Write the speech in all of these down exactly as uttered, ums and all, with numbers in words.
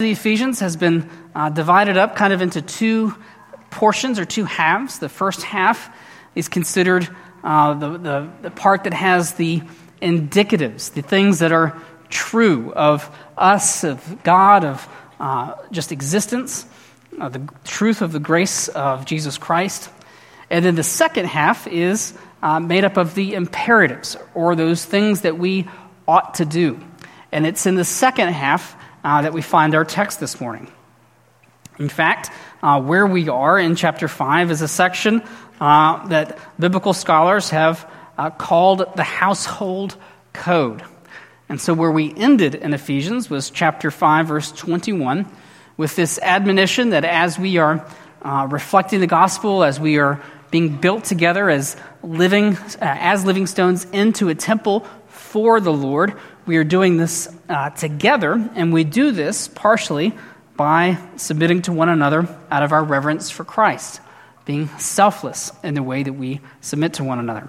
The Ephesians has been uh, divided up kind of into two portions or two halves. The first half is considered uh, the, the, the part that has the indicatives, the things that are true of us, of God, of uh, just existence, uh, the truth of the grace of Jesus Christ. And then the second half is uh, made up of the imperatives, or those things that we ought to do. And it's in the second half Uh, that we find our text this morning. In fact, uh, where we are in chapter five is a section uh, that biblical scholars have uh, called the household code. And so where we ended in Ephesians was chapter five, verse twenty-one, with this admonition that as we are uh, reflecting the gospel, as we are being built together as living uh, as living stones into a temple for the Lord, we are doing this uh, together, and we do this partially by submitting to one another out of our reverence for Christ, being selfless in the way that we submit to one another.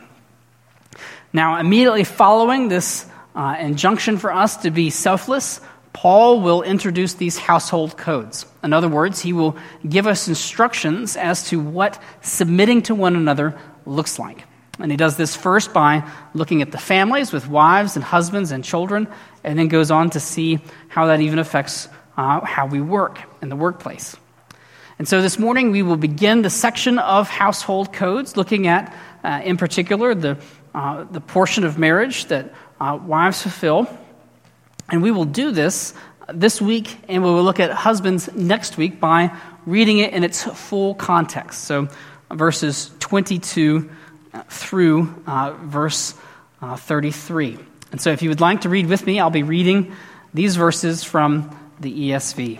Now, immediately following this uh, injunction for us to be selfless, Paul will introduce these household codes. In other words, he will give us instructions as to what submitting to one another looks like. And he does this first by looking at the families with wives and husbands and children, and then goes on to see how that even affects uh, how we work in the workplace. And so this morning we will begin the section of household codes, looking at, uh, in particular, the uh, the portion of marriage that uh, wives fulfill. And we will do this this week, and we will look at husbands next week by reading it in its full context. So verses twenty-two through uh, verse uh, thirty-three. And so if you would like to read with me, I'll be reading these verses from the E S V.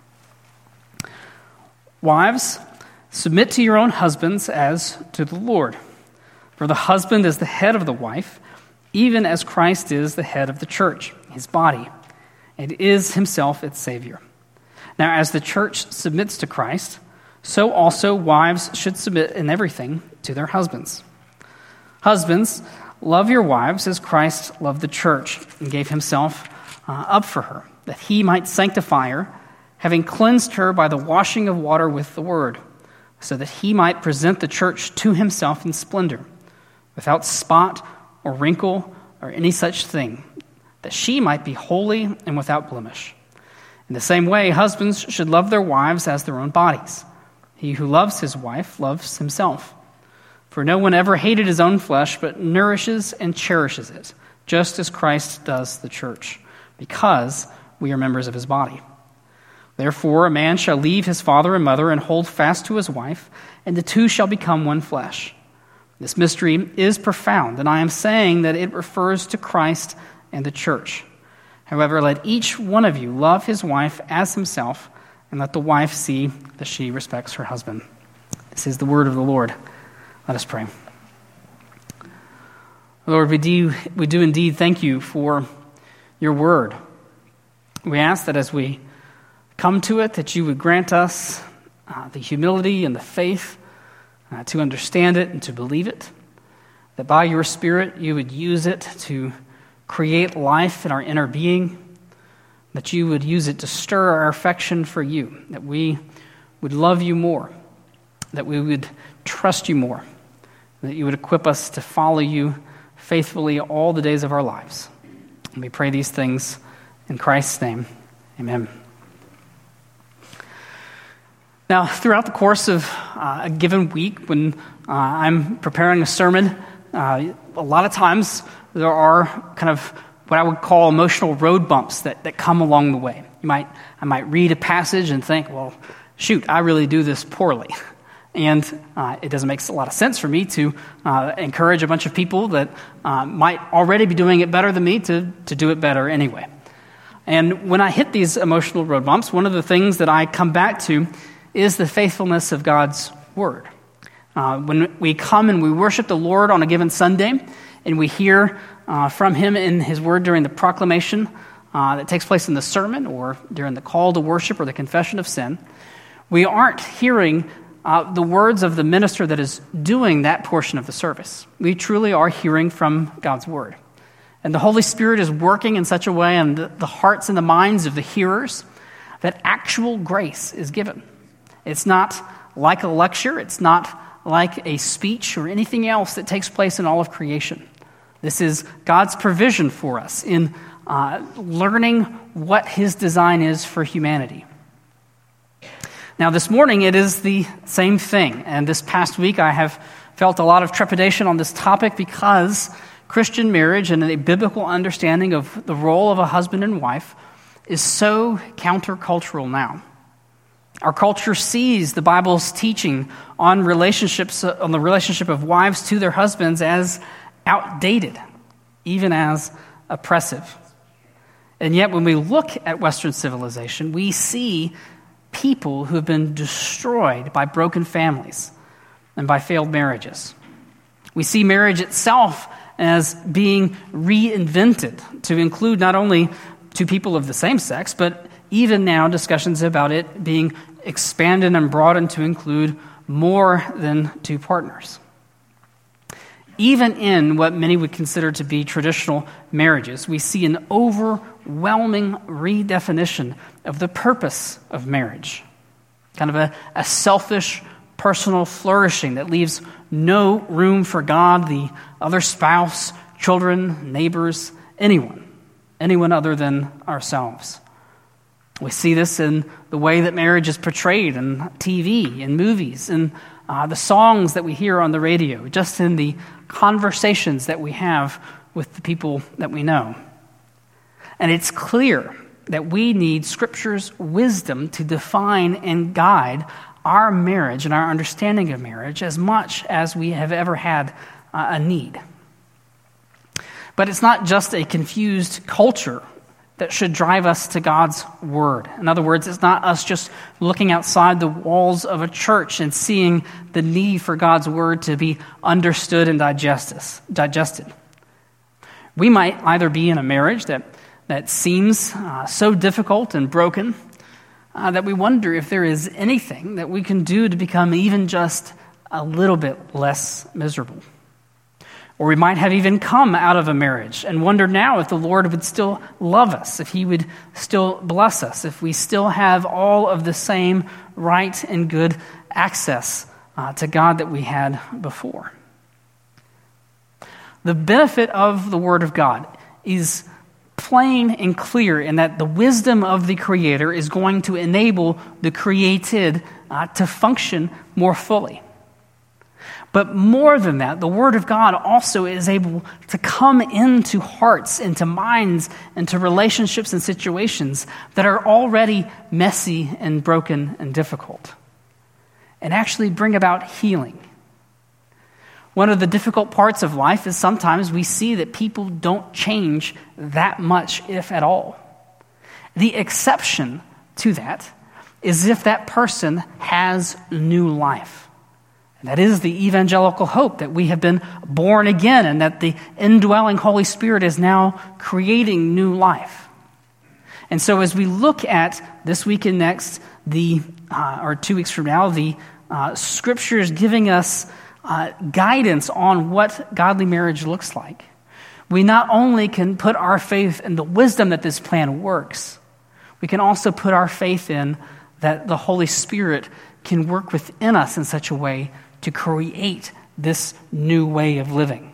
Wives, submit to your own husbands as to the Lord. For the husband is the head of the wife, even as Christ is the head of the church, his body, and is himself its Savior. Now, as the church submits to Christ, so also wives should submit in everything to their husbands. Husbands, love your wives as Christ loved the church and gave himself uh, up for her, that he might sanctify her, having cleansed her by the washing of water with the word, so that he might present the church to himself in splendor, without spot or wrinkle or any such thing, that she might be holy and without blemish. In the same way, husbands should love their wives as their own bodies. He who loves his wife loves himself. For no one ever hated his own flesh, but nourishes and cherishes it, just as Christ does the church, because we are members of his body. Therefore, a man shall leave his father and mother and hold fast to his wife, and the two shall become one flesh. This mystery is profound, and I am saying that it refers to Christ and the church. However, let each one of you love his wife as himself, and let the wife see that she respects her husband. This is the word of the Lord. Let us pray. Lord, we do, we do indeed thank you for your word. We ask that as we come to it, that you would grant us uh, the humility and the faith uh, to understand it and to believe it, that by your Spirit you would use it to create life in our inner being, that you would use it to stir our affection for you, that we would love you more, that we would trust you more, that you would equip us to follow you faithfully all the days of our lives. And we pray these things in Christ's name. Amen. Now, throughout the course of uh, a given week, when uh, I'm preparing a sermon, uh, a lot of times there are kind of what I would call emotional road bumps that, that come along the way. You might, I might read a passage and think, well, shoot, I really do this poorly. And uh, it doesn't make a lot of sense for me to uh, encourage a bunch of people that uh, might already be doing it better than me to, to do it better anyway. And when I hit these emotional road bumps, one of the things that I come back to is the faithfulness of God's word. Uh, when we come and we worship the Lord on a given Sunday, and we hear uh, from him in his word during the proclamation uh, that takes place in the sermon or during the call to worship or the confession of sin, we aren't hearing Uh, the words of the minister that is doing that portion of the service. We truly are hearing from God's word. And the Holy Spirit is working in such a way in the, the hearts and the minds of the hearers that actual grace is given. It's not like a lecture. It's not like a speech or anything else that takes place in all of creation. This is God's provision for us in uh, learning what his design is for humanity. Now, this morning, it is the same thing. And this past week, I have felt a lot of trepidation on this topic because Christian marriage and a biblical understanding of the role of a husband and wife is so countercultural now. Our culture sees the Bible's teaching on relationships, on the relationship of wives to their husbands as outdated, even as oppressive. And yet, when we look at Western civilization, we see people who have been destroyed by broken families and by failed marriages. We see marriage itself as being reinvented to include not only two people of the same sex, but even now discussions about it being expanded and broadened to include more than two partners. Even in what many would consider to be traditional marriages, we see an overwhelming redefinition of the purpose of marriage. Kind of a, a selfish, personal flourishing that leaves no room for God, the other spouse, children, neighbors, anyone, anyone other than ourselves. We see this in the way that marriage is portrayed in T V, in movies, in uh, the songs that we hear on the radio, just in the conversations that we have with the people that we know. And it's clear that we need Scripture's wisdom to define and guide our marriage and our understanding of marriage as much as we have ever had uh, a need. But it's not just a confused culture that should drive us to God's word. In other words, it's not us just looking outside the walls of a church and seeing the need for God's word to be understood and digested. We might either be in a marriage that, that seems uh, so difficult and broken uh, that we wonder if there is anything that we can do to become even just a little bit less miserable. Or we might have even come out of a marriage and wonder now if the Lord would still love us, if he would still bless us, if we still have all of the same right and good access uh, to God that we had before. The benefit of the Word of God is plain and clear in that the wisdom of the Creator is going to enable the created uh, to function more fully. But more than that, the Word of God also is able to come into hearts, into minds, into relationships and situations that are already messy and broken and difficult, and actually bring about healing. One of the difficult parts of life is sometimes we see that people don't change that much, if at all. The exception to that is if that person has new life. And that is the evangelical hope that we have been born again and that the indwelling Holy Spirit is now creating new life. And so as we look at this week and next, the uh, or two weeks from now, the uh, Scriptures giving us uh, guidance on what godly marriage looks like, we not only can put our faith in the wisdom that this plan works, we can also put our faith in that the Holy Spirit can work within us in such a way to create this new way of living.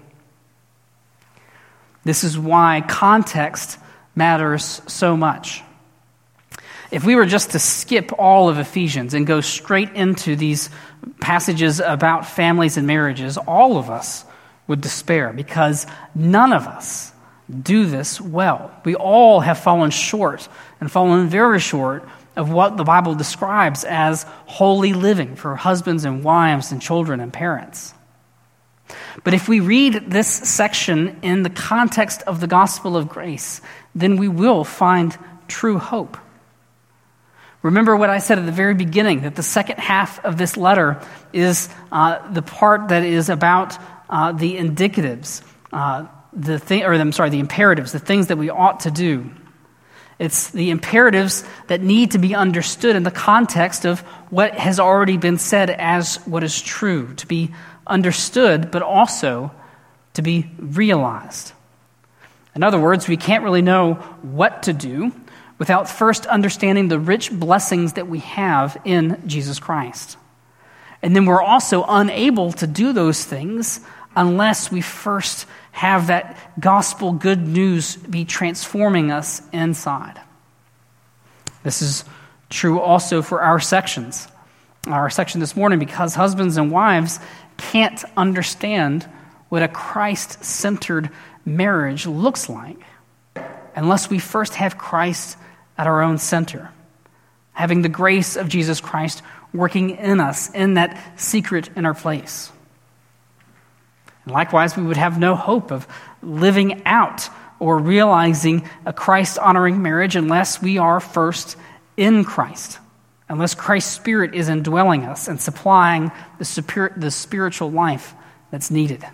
This is why context matters so much. If we were just to skip all of Ephesians and go straight into these passages about families and marriages, all of us would despair because none of us do this well. We all have fallen short and fallen very short of what the Bible describes as holy living for husbands and wives and children and parents. But if we read this section in the context of the gospel of grace, then we will find true hope. Remember what I said at the very beginning, that the second half of this letter is uh, the part that is about uh, the indicatives, uh, the thing, or I'm sorry, the imperatives, the things that we ought to do. It's the imperatives that need to be understood in the context of what has already been said as what is true, to be understood, but also to be realized. In other words, we can't really know what to do without first understanding the rich blessings that we have in Jesus Christ. And then we're also unable to do those things unless we first have that gospel good news be transforming us inside. This is true also for our sections. Our section this morning, because husbands and wives can't understand what a Christ-centered marriage looks like unless we first have Christ at our own center, having the grace of Jesus Christ working in us in that secret inner place. And likewise, we would have no hope of living out or realizing a Christ-honoring marriage unless we are first in Christ, unless Christ's Spirit is indwelling us and supplying the, superior, the spiritual life that's needed.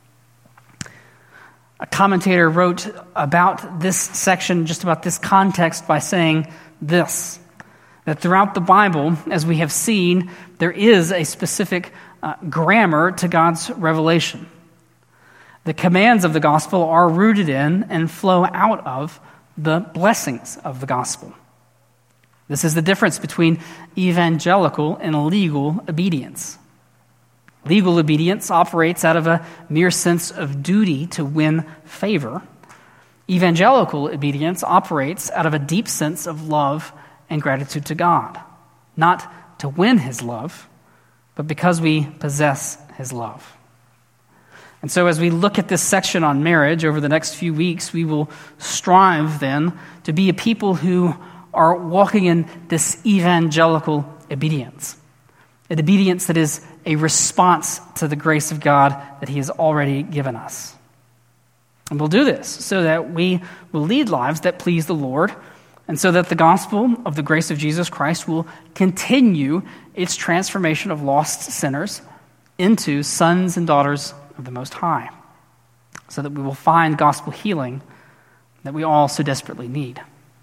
A commentator wrote about this section, just about this context, by saying this, that throughout the Bible, as we have seen, there is a specific uh, grammar to God's revelation. The commands of the gospel are rooted in and flow out of the blessings of the gospel. This is the difference between evangelical and legal obedience. Legal obedience operates out of a mere sense of duty to win favor. Evangelical obedience operates out of a deep sense of love and gratitude to God, not to win his love, but because we possess his love. And so as we look at this section on marriage over the next few weeks, we will strive then to be a people who are walking in this evangelical obedience, an obedience that is a response to the grace of God that he has already given us. And we'll do this so that we will lead lives that please the Lord, and so that the gospel of the grace of Jesus Christ will continue its transformation of lost sinners into sons and daughters of the Most High, so that we will find gospel healing that we all so desperately need.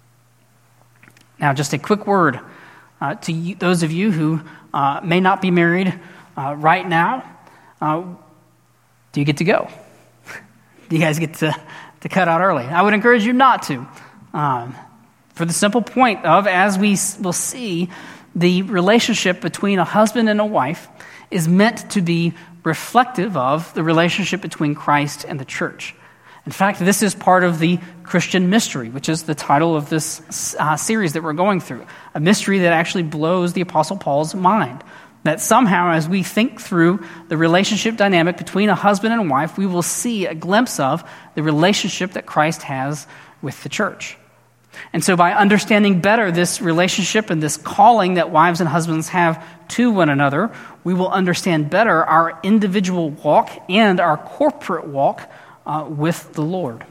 Now, just a quick word uh, to you, those of you who uh, may not be married uh, right now. Uh, do you get to go? Do you guys get to, to cut out early? I would encourage you not to. Um, for the simple point of, as we will see, the relationship between a husband and a wife is meant to be reflective of the relationship between Christ and the church. In fact, this is part of the Christian mystery, which is the title of this uh, series that we're going through. A mystery that actually blows the Apostle Paul's mind. That somehow, as we think through the relationship dynamic between a husband and wife, we will see a glimpse of the relationship that Christ has with the church. And so by understanding better this relationship and this calling that wives and husbands have to one another, we will understand better our individual walk and our corporate walk uh, with the Lord.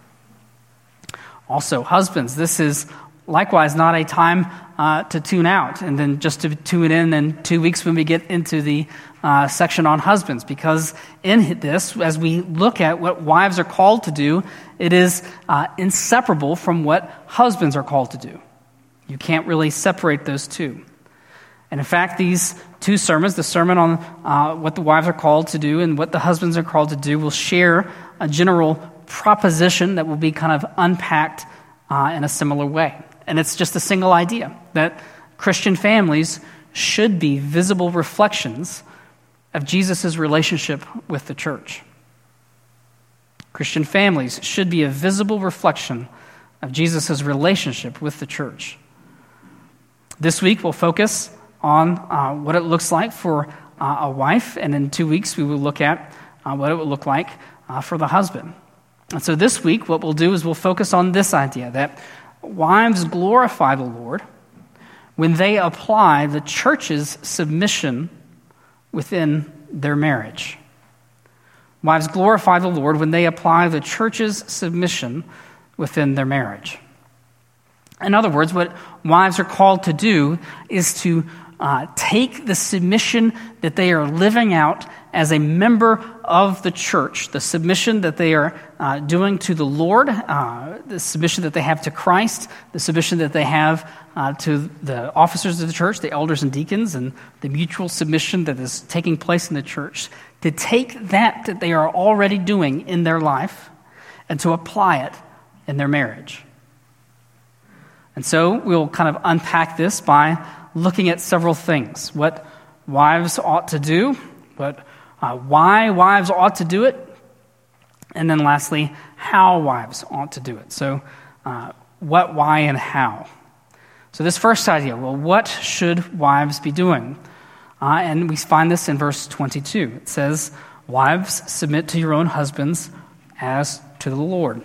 Also, husbands, this is likewise not a time uh, to tune out and then just to tune in in two weeks when we get into the uh, section on husbands, because in this, as we look at what wives are called to do, it is uh, inseparable from what husbands are called to do. You can't really separate those two. And in fact, these two sermons, the sermon on uh, what the wives are called to do and what the husbands are called to do, will share a general proposition that will be kind of unpacked uh, in a similar way. And it's just a single idea that Christian families should be visible reflections of Jesus' relationship with the church. Christian families should be a visible reflection of Jesus' relationship with the church. This week we'll focus on uh, what it looks like for uh, a wife, and in two weeks we will look at uh, what it would look like uh, for the husband. And so this week what we'll do is we'll focus on this idea that wives glorify the Lord when they apply the church's submission within their marriage. Wives glorify the Lord when they apply the church's submission within their marriage. In other words, what wives are called to do is to uh, take the submission that they are living out as a member of the church, the submission that they are uh, doing to the Lord, uh, the submission that they have to Christ, the submission that they have uh, to the officers of the church, the elders and deacons, and the mutual submission that is taking place in the church, to take that that they are already doing in their life and to apply it in their marriage. And so we'll kind of unpack this by looking at several things. What wives ought to do, what, uh, why wives ought to do it, and then lastly, how wives ought to do it. So uh, what, why, and how. So this first idea, well, what should wives be doing? Uh, and we find this in verse twenty-two. It says, wives, submit to your own husbands as to the Lord.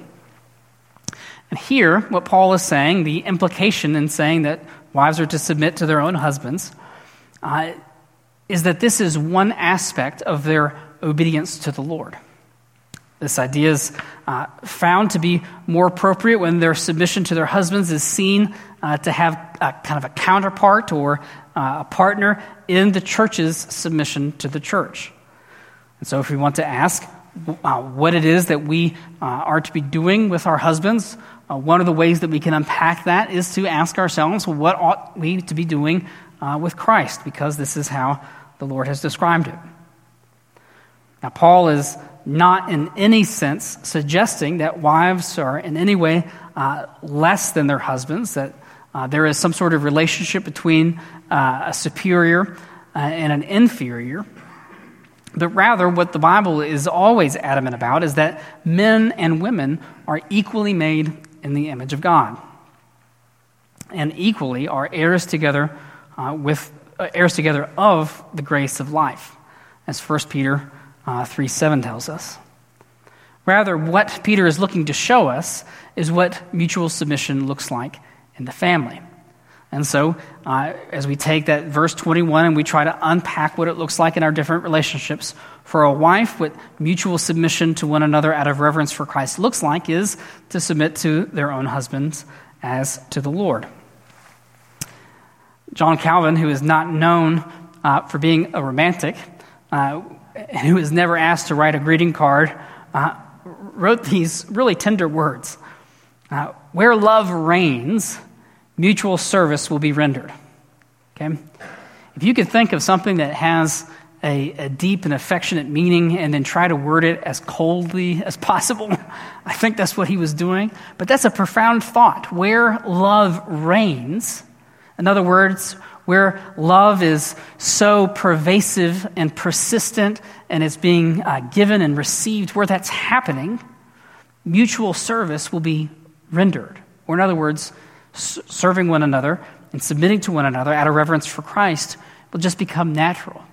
And here, what Paul is saying, the implication in saying that wives are to submit to their own husbands, uh, is that this is one aspect of their obedience to the Lord. This idea is uh, found to be more appropriate when their submission to their husbands is seen uh, to have a, kind of a counterpart or uh, a partner in the church's submission to the church. And so if we want to ask uh, what it is that we uh, are to be doing with our husbands, uh, one of the ways that we can unpack that is to ask ourselves, well, what ought we to be doing uh, with Christ? Because this is how the Lord has described it. Now, Paul is not in any sense suggesting that wives are in any way uh, less than their husbands, that uh, there is some sort of relationship between uh, a superior uh, and an inferior. But rather, what the Bible is always adamant about is that men and women are equally made in the image of God, and equally are heirs together uh, with uh, heirs together of the grace of life, as First Peter uh, three seven tells us. Rather, what Peter is looking to show us is what mutual submission looks like in the family. And so, uh, as we take that verse twenty-one and we try to unpack what it looks like in our different relationships, for a wife, what mutual submission to one another out of reverence for Christ looks like is to submit to their own husbands as to the Lord. John Calvin, who is not known uh, for being a romantic, uh, and who is never asked to write a greeting card, uh, wrote these really tender words. Uh, Where love reigns, mutual service will be rendered. Okay? If you could think of something that has a, a deep and affectionate meaning and then try to word it as coldly as possible, I think that's what he was doing. But that's a profound thought. Where love reigns, in other words, where love is so pervasive and persistent and is being uh, given and received, where that's happening, mutual service will be rendered. Or in other words, s- serving one another and submitting to one another out of reverence for Christ will just become natural.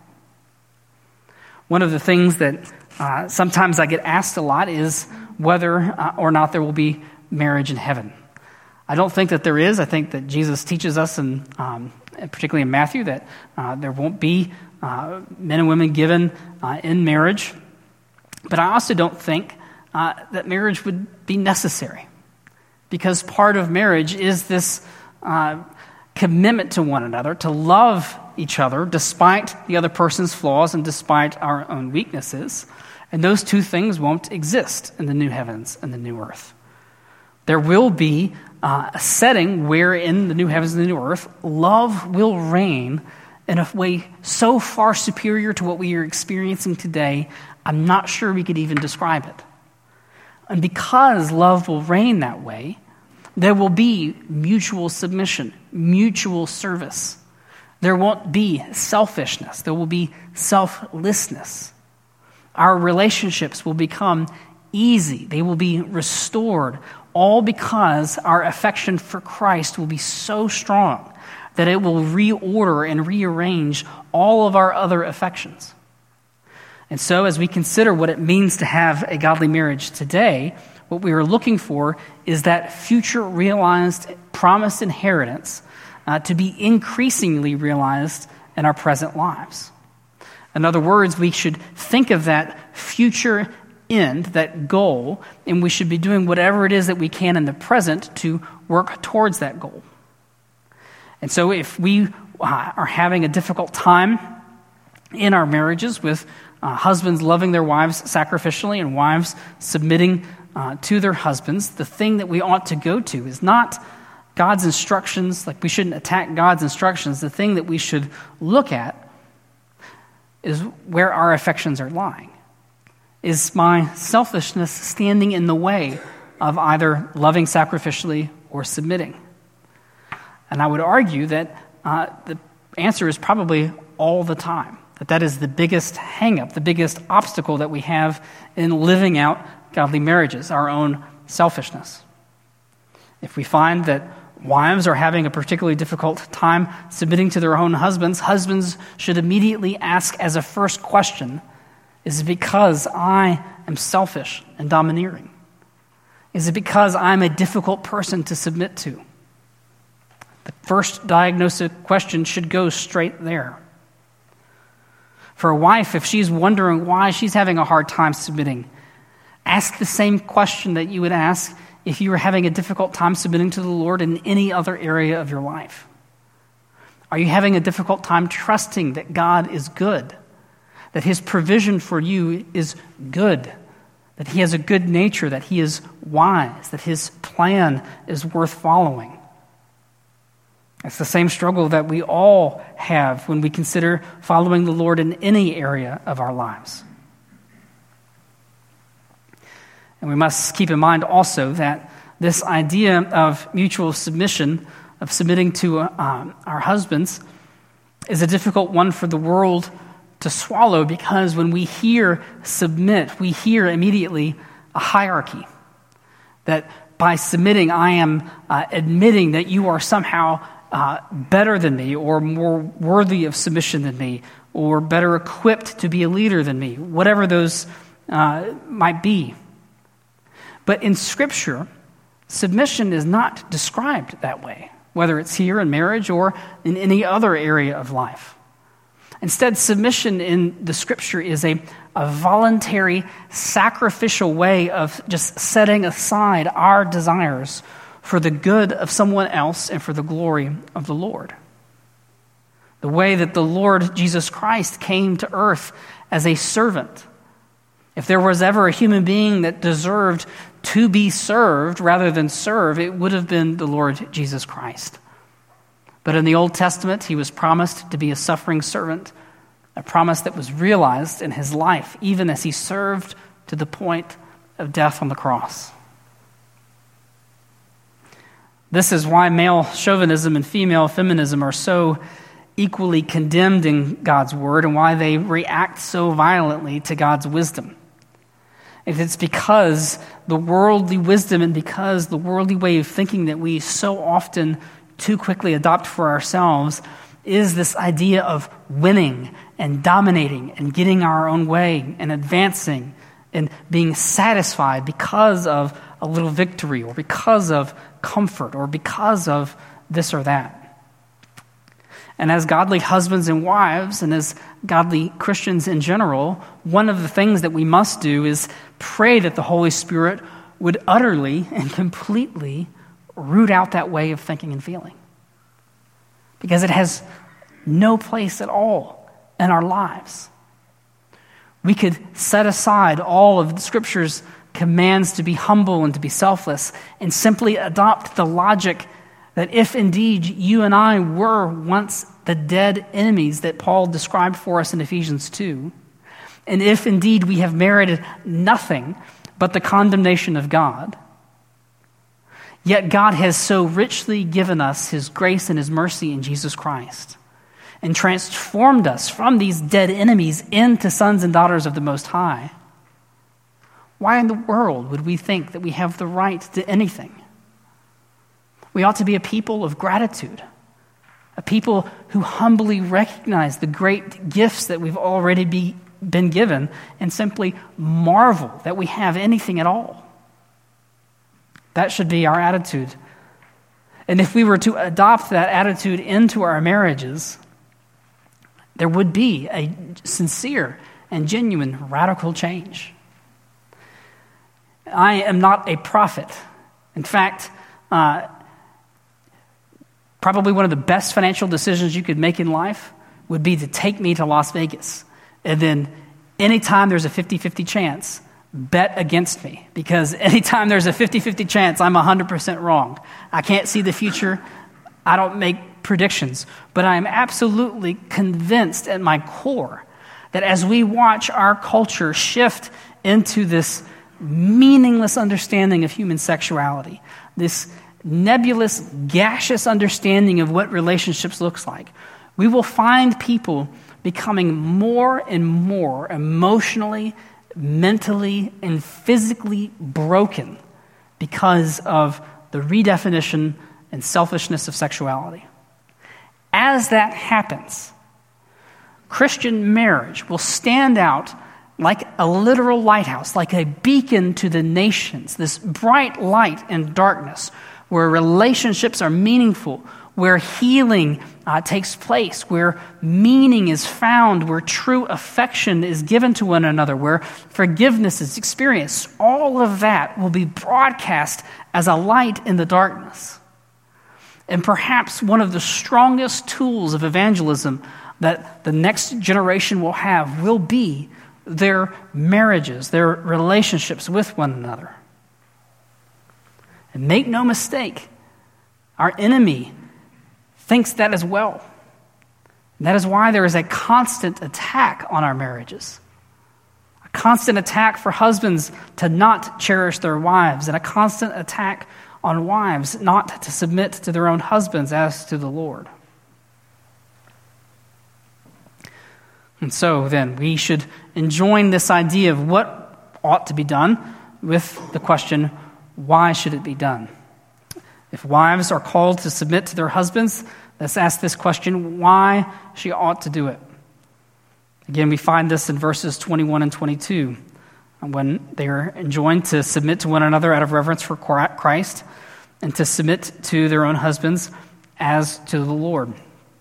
One of the things that uh, sometimes I get asked a lot is whether uh, or not there will be marriage in heaven. I don't think that there is. I think that Jesus teaches us, in, um, particularly in Matthew, that uh, there won't be uh, men and women given uh, in marriage. But I also don't think uh, that marriage would be necessary, because part of marriage is this uh, commitment to one another, to love each other despite the other person's flaws and despite our own weaknesses. And those two things won't exist in the new heavens and the new earth. There will be uh, a setting where in the new heavens and the new earth, love will reign in a way so far superior to what we are experiencing today, I'm not sure we could even describe it. And because love will reign that way, there will be mutual submission, mutual service. There won't be selfishness. There will be selflessness. Our relationships will become easy. They will be restored, all because our affection for Christ will be so strong that it will reorder and rearrange all of our other affections. And so as we consider what it means to have a godly marriage today, what we are looking for is that future realized promised inheritance uh, to be increasingly realized in our present lives. In other words, we should think of that future end, that goal, and we should be doing whatever it is that we can in the present to work towards that goal. And so if we uh, are having a difficult time in our marriages with uh, husbands loving their wives sacrificially and wives submitting uh, to their husbands, the thing that we ought to go to is not God's instructions, like we shouldn't attack God's instructions. The thing that we should look at is where our affections are lying. Is my selfishness standing in the way of either loving sacrificially or submitting? And I would argue that uh, the answer is probably all the time, that that is the biggest hang-up, the biggest obstacle that we have in living out godly marriages, our own selfishness. If we find that wives are having a particularly difficult time submitting to their own husbands, husbands should immediately ask as a first question, is it because I am selfish and domineering? Is it because I'm a difficult person to submit to? The first diagnostic question should go straight there. For a wife, if she's wondering why she's having a hard time submitting, ask the same question that you would ask if you were having a difficult time submitting to the Lord in any other area of your life. Are you having a difficult time trusting that God is good, that his provision for you is good, that he has a good nature, that he is wise, that his plan is worth following? It's the same struggle that we all have when we consider following the Lord in any area of our lives. And we must keep in mind also that this idea of mutual submission, of submitting to um, our husbands, is a difficult one for the world to swallow, because when we hear submit, we hear immediately a hierarchy. That by submitting, I am uh, admitting that you are somehow uh, better than me, or more worthy of submission than me, or better equipped to be a leader than me, whatever those uh, might be. But in Scripture, submission is not described that way, whether it's here in marriage or in any other area of life. Instead, submission in the Scripture is a, a voluntary, sacrificial way of just setting aside our desires for the good of someone else and for the glory of the Lord. The way that the Lord Jesus Christ came to earth as a servant. If there was ever a human being that deserved to be served rather than serve, it would have been the Lord Jesus Christ. But in the Old Testament, he was promised to be a suffering servant, a promise that was realized in his life, even as he served to the point of death on the cross. This is why male chauvinism and female feminism are so equally condemned in God's word, and why they react so violently to God's wisdom. It's because the worldly wisdom and because the worldly way of thinking that we so often too quickly adopt for ourselves is this idea of winning and dominating and getting our own way and advancing and being satisfied because of a little victory or because of comfort or because of this or that. And as godly husbands and wives and as godly Christians in general, one of the things that we must do is pray that the Holy Spirit would utterly and completely root out that way of thinking and feeling. Because it has no place at all in our lives. We could set aside all of the Scripture's commands to be humble and to be selfless and simply adopt the logic that if indeed you and I were once the dead enemies that Paul described for us in Ephesians two, and if indeed we have merited nothing but the condemnation of God, yet God has so richly given us his grace and his mercy in Jesus Christ and transformed us from these dead enemies into sons and daughters of the Most High, why in the world would we think that we have the right to anything? We ought to be a people of gratitude, a people who humbly recognize the great gifts that we've already be, been given and simply marvel that we have anything at all. That should be our attitude. And if we were to adopt that attitude into our marriages, there would be a sincere and genuine radical change. I am not a prophet. In fact, uh, probably one of the best financial decisions you could make in life would be to take me to Las Vegas. And then anytime there's a fifty-fifty chance, bet against me. Because anytime there's a fifty-fifty chance, I'm one hundred percent wrong. I can't see the future. I don't make predictions. But I am absolutely convinced at my core that as we watch our culture shift into this meaningless understanding of human sexuality, this nebulous, gaseous understanding of what relationships looks like. We will find people becoming more and more emotionally, mentally, and physically broken because of the redefinition and selfishness of sexuality. As that happens, Christian marriage will stand out like a literal lighthouse, like a beacon to the nations, this bright light in darkness, where relationships are meaningful, where healing uh, takes place, where meaning is found, where true affection is given to one another, where forgiveness is experienced. All of that will be broadcast as a light in the darkness. And perhaps one of the strongest tools of evangelism that the next generation will have will be their marriages, their relationships with one another. And make no mistake, our enemy thinks that as well. And that is why there is a constant attack on our marriages. A constant attack for husbands to not cherish their wives, and a constant attack on wives not to submit to their own husbands as to the Lord. And so then we should enjoin this idea of what ought to be done with the question, why should it be done? If wives are called to submit to their husbands, let's ask this question, why she ought to do it. Again, we find this in verses twenty-one and twenty-two, when they are enjoined to submit to one another out of reverence for Christ and to submit to their own husbands as to the Lord.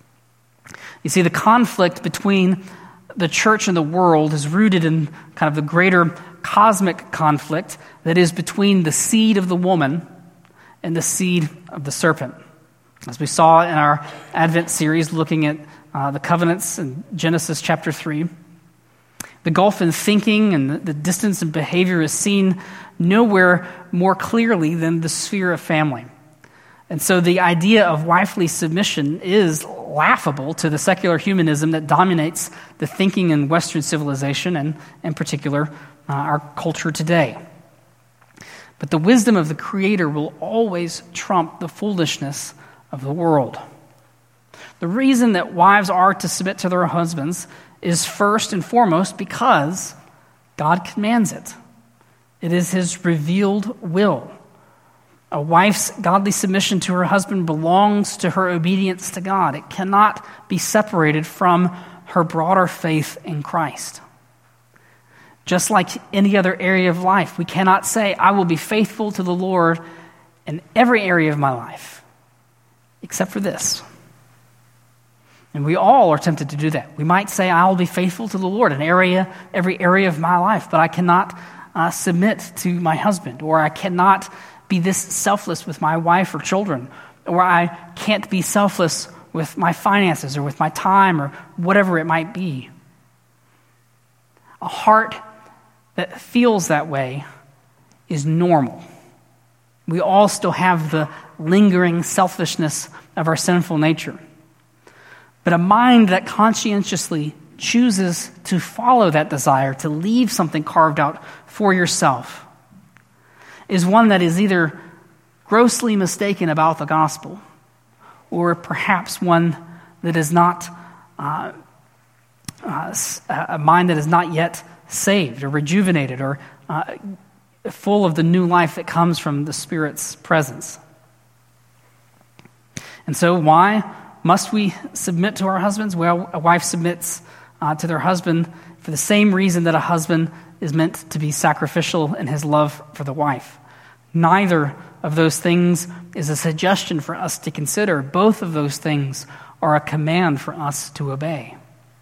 You see, the conflict between the church and the world is rooted in kind of the greater cosmic conflict that is between the seed of the woman and the seed of the serpent. As we saw in our Advent series looking at uh, the covenants in Genesis chapter three, the gulf in thinking and the, the distance in behavior is seen nowhere more clearly than the sphere of family. And so the idea of wifely submission is laughable to the secular humanism that dominates the thinking in Western civilization and, in particular, uh, our culture today. But the wisdom of the Creator will always trump the foolishness of the world. The reason that wives are to submit to their husbands is first and foremost because God commands it. It is His revealed will. A wife's godly submission to her husband belongs to her obedience to God. It cannot be separated from her broader faith in Christ. Just like any other area of life, we cannot say, I will be faithful to the Lord in every area of my life, except for this. And we all are tempted to do that. We might say, I will be faithful to the Lord in area, every area of my life, but I cannot uh, submit to my husband, or I cannot be this selfless with my wife or children, or I can't be selfless with my finances or with my time or whatever it might be. A heart that feels that way is normal. We all still have the lingering selfishness of our sinful nature. But a mind that conscientiously chooses to follow that desire, to leave something carved out for yourself, is one that is either grossly mistaken about the gospel or perhaps one that is not uh, uh, a mind that is not yet saved or rejuvenated or uh, full of the new life that comes from the Spirit's presence. And so why must we submit to our husbands? Well, a wife submits uh, to their husband for the same reason that a husband is meant to be sacrificial in his love for the wife. Neither of those things is a suggestion for us to consider. Both of those things are a command for us to obey.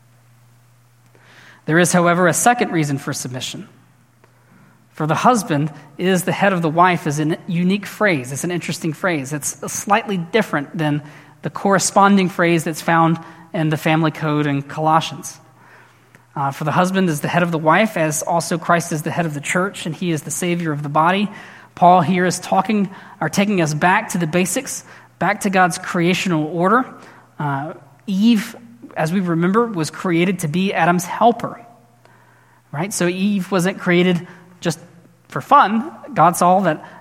There is, however, a second reason for submission. For the husband is the head of the wife is a unique phrase. It's an interesting phrase. It's slightly different than the corresponding phrase that's found in the family code in Colossians. Uh, for the husband is the head of the wife, as also Christ is the head of the church, and he is the Savior of the body. Paul here is talking, or taking us back to the basics, back to God's creational order. Uh, Eve, as we remember, was created to be Adam's helper, right? So Eve wasn't created just for fun. God saw that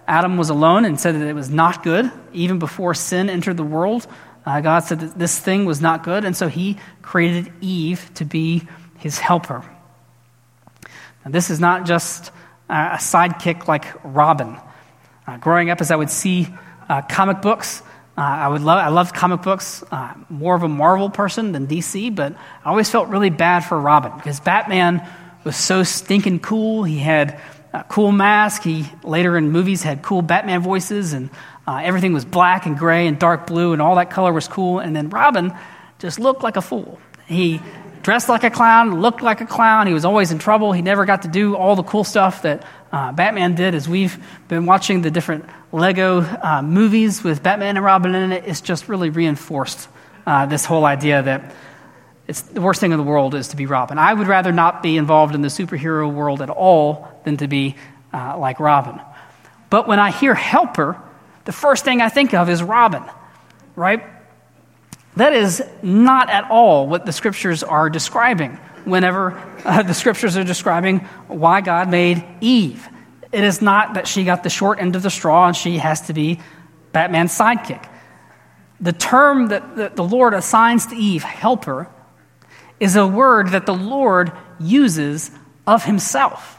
Adam was alone and said that it was not good. Even before sin entered the world, uh, God said that this thing was not good, and so he created Eve to be his helper. Now, this is not just uh, a sidekick like Robin. Uh, growing up, as I would see uh, comic books, uh, I would love I loved comic books. Uh, more of a Marvel person than D C, but I always felt really bad for Robin because Batman was so stinking cool. He had a cool mask. He later in movies had cool Batman voices, and uh, everything was black and gray and dark blue, and all that color was cool. And then Robin just looked like a fool. He dressed like a clown, looked like a clown. He was always in trouble. He never got to do all the cool stuff that uh, Batman did. As we've been watching the different Lego uh, movies with Batman and Robin in it, it's just really reinforced uh, this whole idea that it's the worst thing in the world is to be Robin. I would rather not be involved in the superhero world at all than to be uh, like Robin. But when I hear helper, the first thing I think of is Robin, right? That is not at all what the scriptures are describing whenever uh, the scriptures are describing why God made Eve. It is not that she got the short end of the straw and she has to be Batman's sidekick. The term that, that the Lord assigns to Eve, helper, is a word that the Lord uses of himself.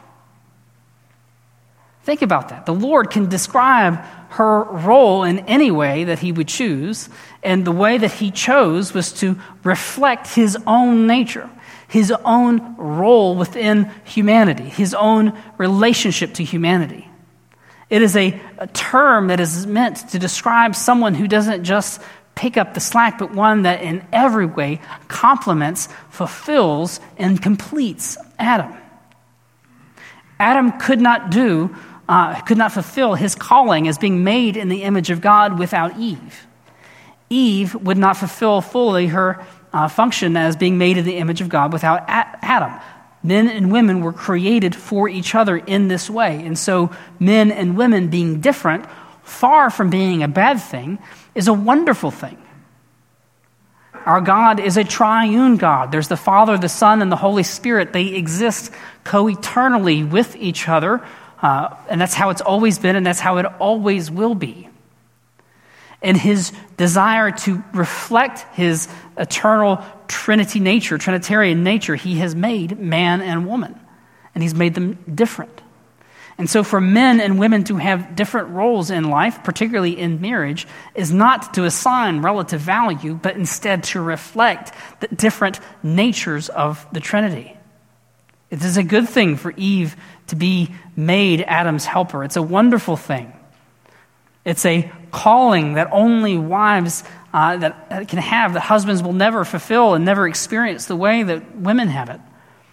Think about that. The Lord can describe her role in any way that he would choose, and the way that he chose was to reflect his own nature, his own role within humanity, his own relationship to humanity. It is a, a term that is meant to describe someone who doesn't just pick up the slack, but one that in every way complements, fulfills, and completes Adam. Adam could not do, uh, could not fulfill his calling as being made in the image of God without Eve. Eve would not fulfill fully her uh, function as being made in the image of God without a- Adam. Men and women were created for each other in this way, and so men and women being different, far from being a bad thing, is a wonderful thing. Our God is a triune God. There's the Father, the Son, and the Holy Spirit. They exist co-eternally with each other, uh, and that's how it's always been, and that's how it always will be. And his desire to reflect his eternal Trinity nature, Trinitarian nature, he has made man and woman, and he's made them different. And so for men and women to have different roles in life, particularly in marriage, is not to assign relative value, but instead to reflect the different natures of the Trinity. It is a good thing for Eve to be made Adam's helper. It's a wonderful thing. It's a calling that only wives uh, that can have, that husbands will never fulfill and never experience the way that women have it.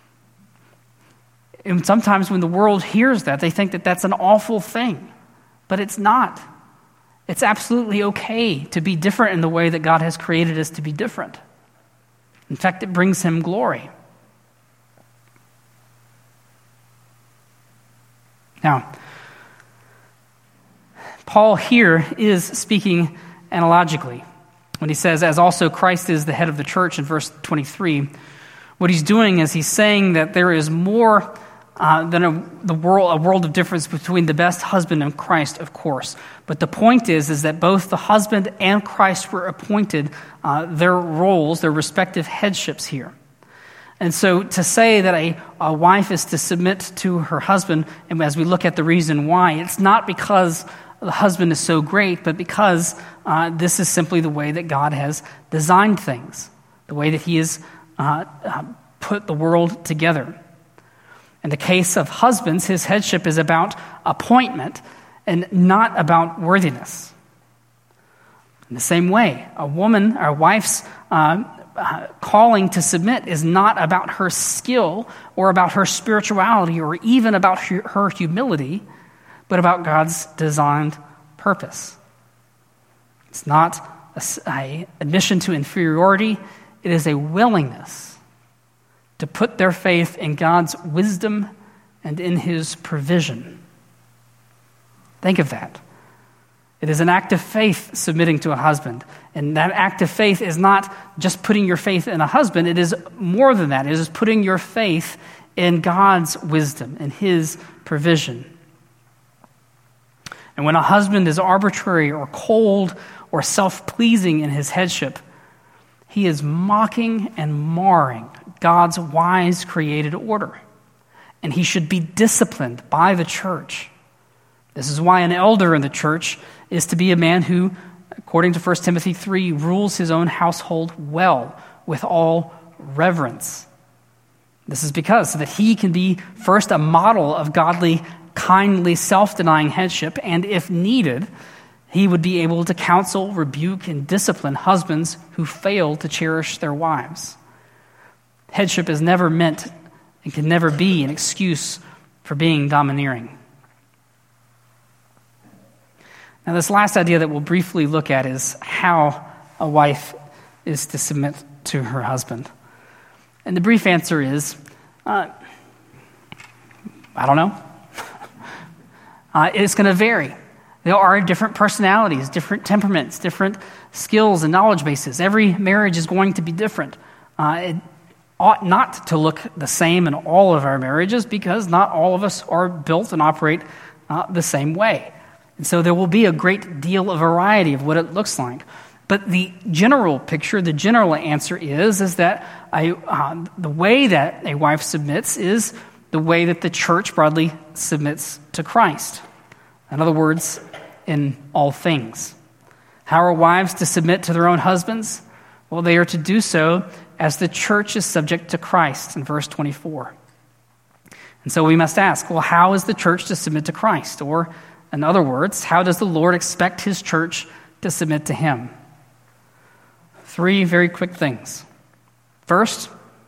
And sometimes when the world hears that, they think that that's an awful thing. But it's not. It's absolutely okay to be different in the way that God has created us to be different. In fact, it brings him glory. Now, Paul here is speaking analogically when he says, as also Christ is the head of the church in verse twenty-three. What he's doing is he's saying that there is more Uh, than a, the world, a world of difference between the best husband and Christ, of course. But the point is, is that both the husband and Christ were appointed uh, their roles, their respective headships here. And so to say that a, a wife is to submit to her husband, and as we look at the reason why, it's not because the husband is so great, but because uh, this is simply the way that God has designed things, the way that he has uh, uh, put the world together. In the case of husbands, his headship is about appointment and not about worthiness. In the same way, a woman, our wife's uh, uh, calling to submit is not about her skill or about her spirituality or even about her, her humility, but about God's designed purpose. It's not a, a admission to inferiority. It is a willingness to put their faith in God's wisdom and in his provision. Think of that. It is an act of faith submitting to a husband. And that act of faith is not just putting your faith in a husband. It is more than that. It is putting your faith in God's wisdom and his provision. And when a husband is arbitrary or cold or self-pleasing in his headship, he is mocking and marring God's wise created order. And he should be disciplined by the church. This is why an elder in the church is to be a man who, according to First Timothy three, rules his own household well, with all reverence. This is because so that he can be first a model of godly, kindly, self-denying headship, and if needed, he would be able to counsel, rebuke, and discipline husbands who fail to cherish their wives. Headship is never meant and can never be an excuse for being domineering. Now, this last idea that we'll briefly look at is how a wife is to submit to her husband. And the brief answer is, uh, I don't know. uh, it's going to vary. There are different personalities, different temperaments, different skills and knowledge bases. Every marriage is going to be different. Uh, it ought not to look the same in all of our marriages because not all of us are built and operate uh, the same way. And so there will be a great deal of variety of what it looks like. But the general picture, the general answer is, is that I, uh, the way that a wife submits is the way that the church broadly submits to Christ. In other words, in all things. How are wives to submit to their own husbands? Well, they are to do so as the church is subject to Christ in verse twenty-four. And so we must ask, well, how is the church to submit to Christ? Or, in other words, how does the Lord expect his church to submit to him? Three very quick things. First,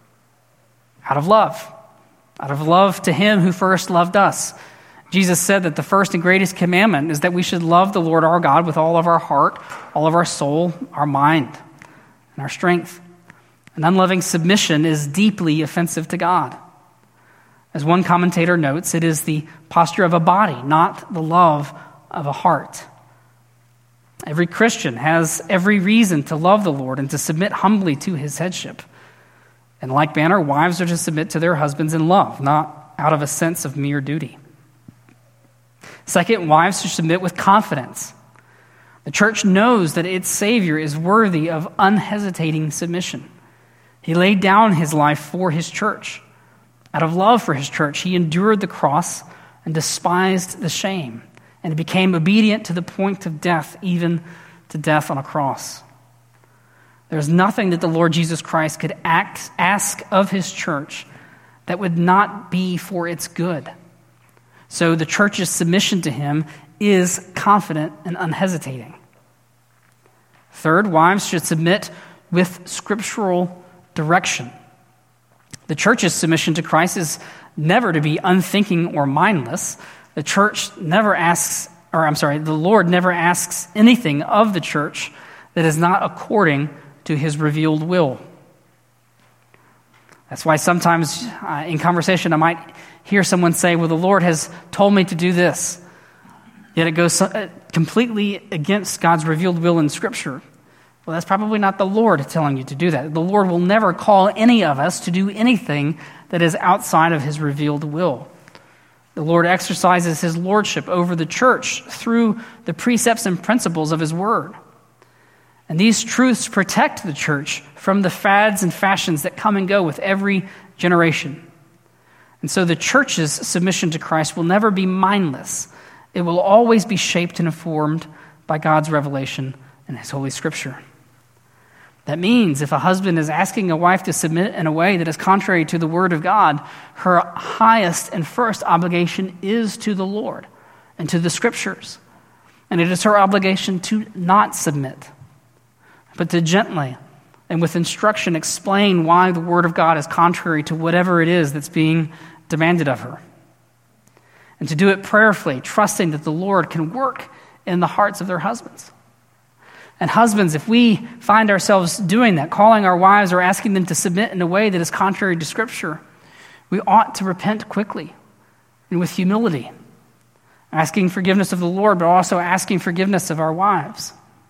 out of love. Out of love to him who first loved us. Jesus said that the first and greatest commandment is that we should love the Lord our God with all of our heart, all of our soul, our mind, and our strength. An unloving submission is deeply offensive to God. As one commentator notes, it is the posture of a body, not the love of a heart. Every Christian has every reason to love the Lord and to submit humbly to his headship. In like manner, wives are to submit to their husbands in love, not out of a sense of mere duty. Second, wives should submit with confidence. The church knows that its Savior is worthy of unhesitating submission. He laid down his life for his church. Out of love for his church, he endured the cross and despised the shame, and became obedient to the point of death, even to death on a cross. There's nothing that the Lord Jesus Christ could act, ask of his church that would not be for its good. So the church's submission to him is confident and unhesitating. Third, wives should submit with scriptural direction. The church's submission to Christ is never to be unthinking or mindless. The church never asks, or I'm sorry, the Lord never asks anything of the church that is not according to his revealed will. That's why sometimes uh, in conversation I might hear someone say, well, the Lord has told me to do this. Yet it goes completely against God's revealed will in Scripture. Well, that's probably not the Lord telling you to do that. The Lord will never call any of us to do anything that is outside of his revealed will. The Lord exercises his lordship over the church through the precepts and principles of his word. And these truths protect the church from the fads and fashions that come and go with every generation. And so the church's submission to Christ will never be mindless. It will always be shaped and informed by God's revelation in his Holy Scripture. That means if a husband is asking a wife to submit in a way that is contrary to the Word of God, her highest and first obligation is to the Lord and to the Scriptures. And it is her obligation to not submit, but to gently and with instruction explain why the Word of God is contrary to whatever it is that's being demanded of her. And to do it prayerfully, trusting that the Lord can work in the hearts of their husbands. And husbands, if we find ourselves doing that, calling our wives or asking them to submit in a way that is contrary to Scripture, we ought to repent quickly and with humility, asking forgiveness of the Lord, but also asking forgiveness of our wives.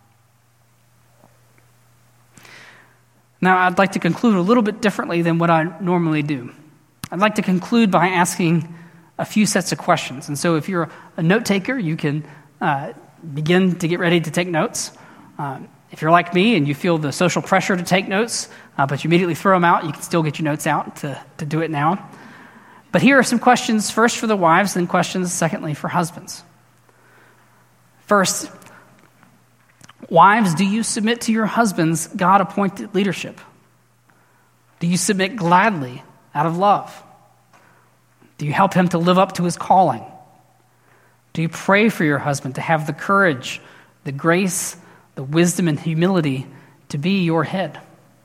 Now, I'd like to conclude a little bit differently than what I normally do. I'd like to conclude by asking a few sets of questions. And so if you're a note taker, you can uh, begin to get ready to take notes. Um, if you're like me and you feel the social pressure to take notes, uh, but you immediately throw them out, you can still get your notes out to, to do it now. But here are some questions, first for the wives, then questions, secondly, for husbands. First, wives, do you submit to your husband's God-appointed leadership? Do you submit gladly out of love? Do you help him to live up to his calling? Do you pray for your husband to have the courage, the grace, the wisdom, and humility to be your head?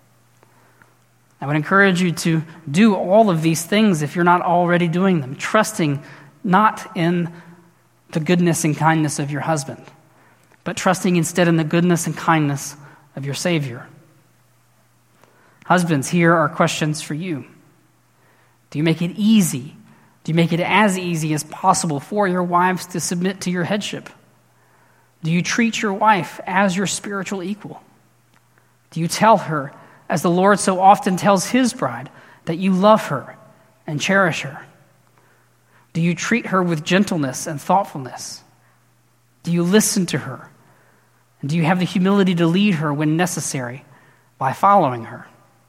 I would encourage you to do all of these things if you're not already doing them, trusting not in the goodness and kindness of your husband, but trusting instead in the goodness and kindness of your Savior. Husbands, here are questions for you. Do you make it easy? Do you make it as easy as possible for your wives to submit to your headship? Do you treat your wife as your spiritual equal? Do you tell her, as the Lord so often tells his bride, that you love her and cherish her? Do you treat her with gentleness and thoughtfulness? Do you listen to her? And do you have the humility to lead her when necessary by following her?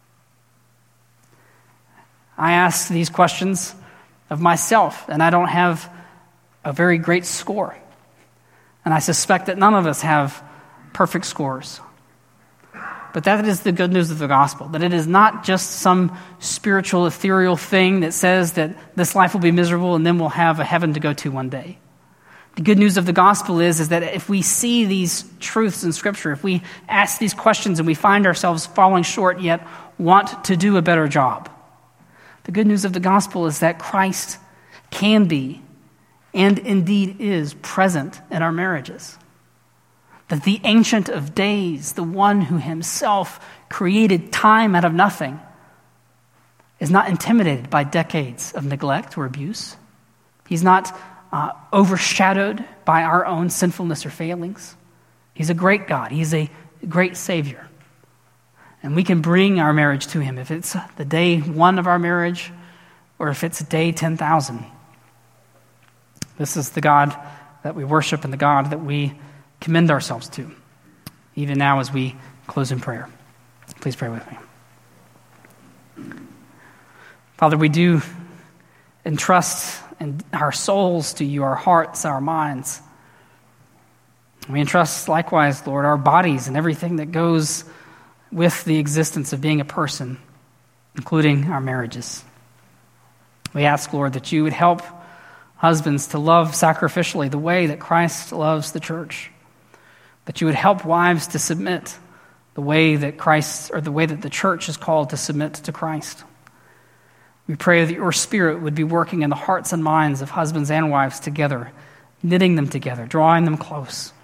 I ask these questions of myself, and I don't have a very great score. And I suspect that none of us have perfect scores. But that is the good news of the gospel, that it is not just some spiritual, ethereal thing that says that this life will be miserable and then we'll have a heaven to go to one day. The good news of the gospel is, is that if we see these truths in Scripture, if we ask these questions and we find ourselves falling short yet want to do a better job, the good news of the gospel is that Christ can be and indeed is present in our marriages. That the Ancient of Days, the one who himself created time out of nothing, is not intimidated by decades of neglect or abuse. He's not uh, overshadowed by our own sinfulness or failings. He's a great God. He's a great Savior. And we can bring our marriage to him if it's the day one of our marriage or if it's day ten thousand. This is the God that we worship and the God that we commend ourselves to, even now as we close in prayer. Please pray with me. Father, we do entrust our souls to you, our hearts, our minds. We entrust likewise, Lord, our bodies and everything that goes with the existence of being a person, including our marriages. We ask, Lord, that you would help husbands to love sacrificially the way that Christ loves the church. That you would help wives to submit the way that Christ, or the way that the church is called to submit to Christ. We pray that your Spirit would be working in the hearts and minds of husbands and wives together, knitting them together, drawing them close.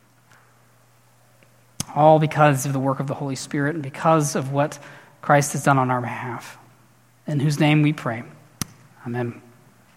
All because of the work of the Holy Spirit and because of what Christ has done on our behalf. In whose name we pray. Amen.